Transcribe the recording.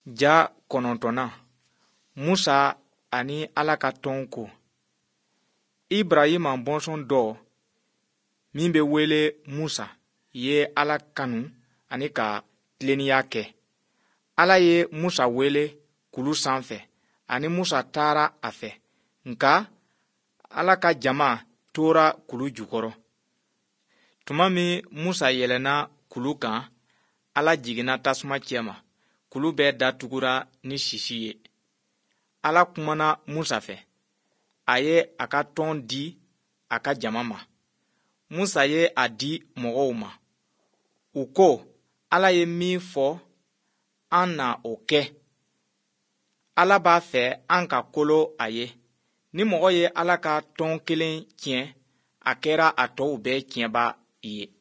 Ja kɔnɔntɔnnan Musa ani Ala ka tɔn ko. Ibrahima bɔnsɔn dɔ min bɛ wele Musa ye Ala kanu ani ka tilennenya kɛ. Ala ye Musa wele kulu sanfɛ ani Musa taara a fɛ, nka Ala ka jama tora kulu jukɔrɔ. Tuma min Musa yɛlɛnna kulu kan, Ala jiginna tasuma cɛma. Kulu bɛɛ datugura ni sisi ye. Ala kumana Musa fɛ. A ye a ka tɔn di a ka jama ma. Musa ye a di mɔgɔw ma. U ko, Ala ye min fɔ, an na o kɛ. Ala b'a fɛ an ka kolo a ye. Ni mɔgɔ ye Ala ka tɔn kelen tiɲɛ, a kɛra a tɔw bɛɛ tiɲɛba ye.